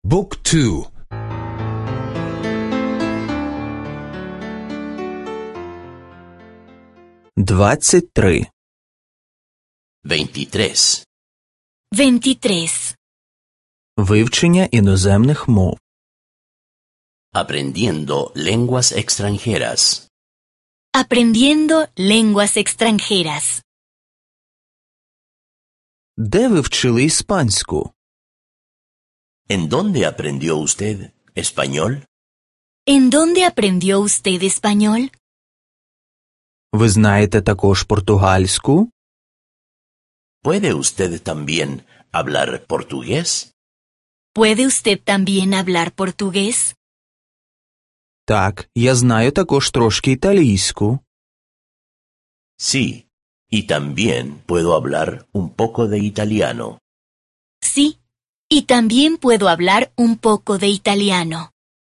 บุ๊กทู23 23. Вивчення іноземних мов. Aprendiendo lenguas extranjeras. Aprendiendo lenguas extranjeras. Де ви вчили іспанську? ¿En dónde aprendió usted español? ¿En dónde aprendió usted español? Ви знаєте також португальську? ¿Puede usted también hablar portugués? ¿Puede usted también hablar portugués? Так, я знаю також трошки італійську. Sí, y también puedo hablar un poco de italiano. Sí, y también puedo hablar un poco de italiano.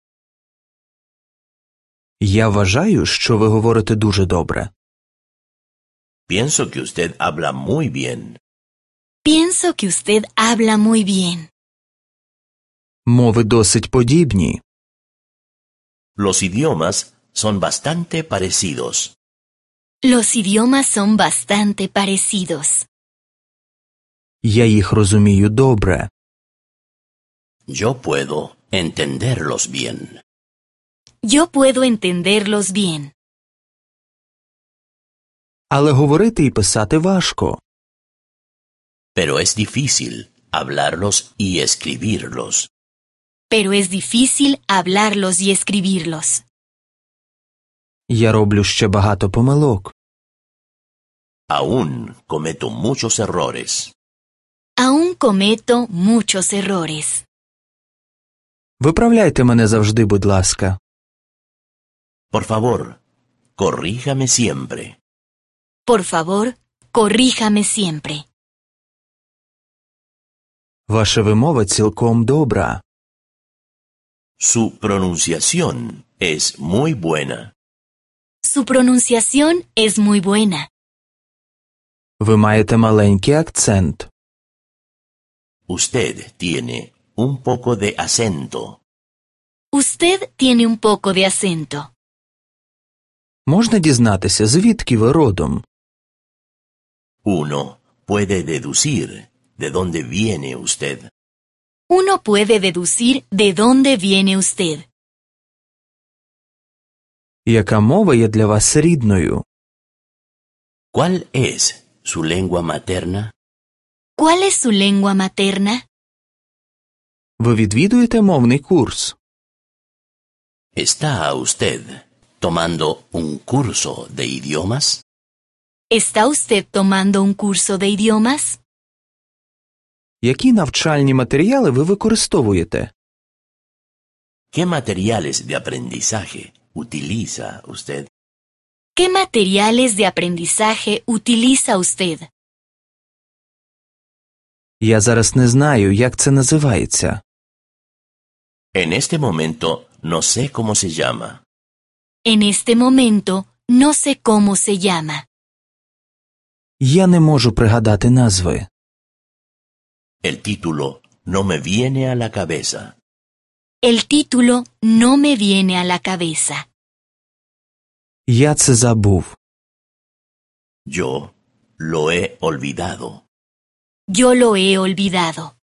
Я вважаю, що ви говорите дуже добре. Pienso que usted habla muy bien. Pienso que usted habla muy bien. Мови досить подібні. Los idiomas son bastante parecidos. Los idiomas son bastante parecidos. Я їх розумію добре. Yo puedo entenderlos bien. Yo puedo entenderlos bien. Але говорити і писати важко. Pero es difícil hablarlos y escribirlos. Pero es difícil hablarlos y escribirlos. Я роблю ще багато помилок. Aún cometo muchos errores. Aún cometo muchos errores. Виправляйте мене завжди, будь ласка. Por favor, corríjame siempre. Por favor, corríjame siempre. Ваша вимова цілком добра. Su pronunciación es muy buena. Su pronunciación es muy buena. Ви маєте маленький акцент. Usted tiene un poco de acento. Usted tiene un poco de acento. Можна дізнатися, звідки ви родом? Uno puede deducir de dónde viene usted. Uno puede deducir de dónde viene usted. Яка мова є для вас рідною? ¿Cuál es su lengua materna? ¿Cuál es su lengua materna? Ви відвідуєте мовний курс? ¿Está usted tomando un curso de idiomas? ¿Está usted tomando un curso de idiomas? Які навчальні матеріали ви використовуєте? ¿Qué materiales de aprendizaje utiliza usted? ¿Qué materiales de aprendizaje utiliza usted? Я зараз не знаю, як це називається. En este momento no sé cómo se llama. En este momento no sé cómo se llama. Я не можу пригадати назви. El título no me viene a la cabeza. El título no me viene a la cabeza. Я це забув. Yo lo he olvidado. Yo lo he olvidado.